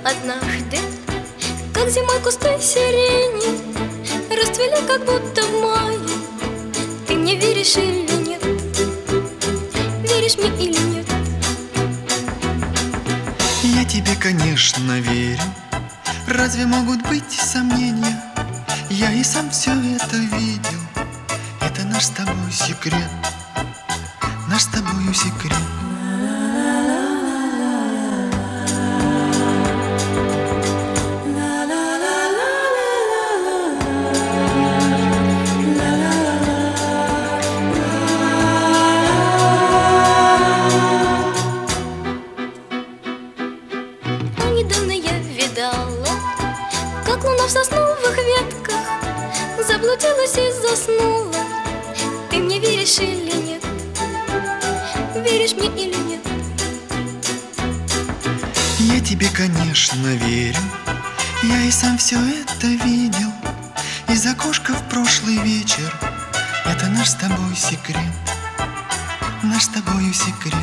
однажды, как зимой кусты сирени расцвели, как будто в мае. Ты мне веришь или нет? Веришь мне или нет? Я тебе, конечно, верю. Разве могут быть сомнения? Я и сам все это видел. Это наш с тобой секрет. Наш с тобою секрет. Недавно я видала, как луна в сосновых ветках заблудилась и заснула. Ты мне веришь или нет? Веришь мне или нет? Я тебе, конечно, верю. Я и сам все это видел. Из окошка в прошлый вечер. Это наш с тобой секрет. Наш с тобою секрет.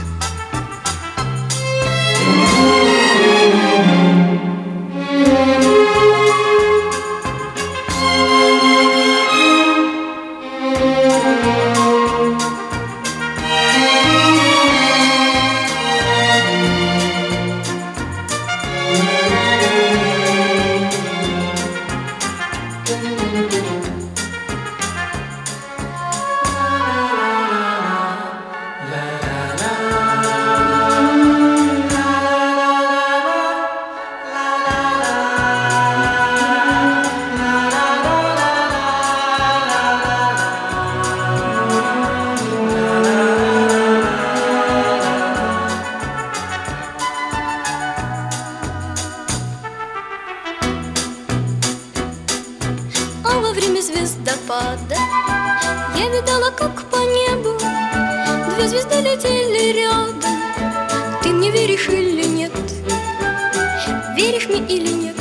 А во время звездопада я видала, как по небу две звезды летели рядом. Ты мне веришь или нет? Веришь мне или нет?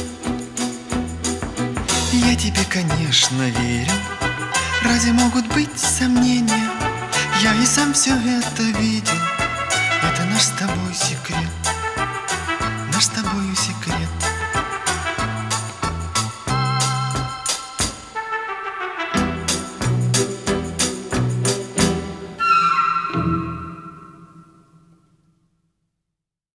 Я тебе, конечно, верю. Разве могут быть сомнения? Я и сам все это видел. Это наш с тобой секрет. Наш с тобою секрет.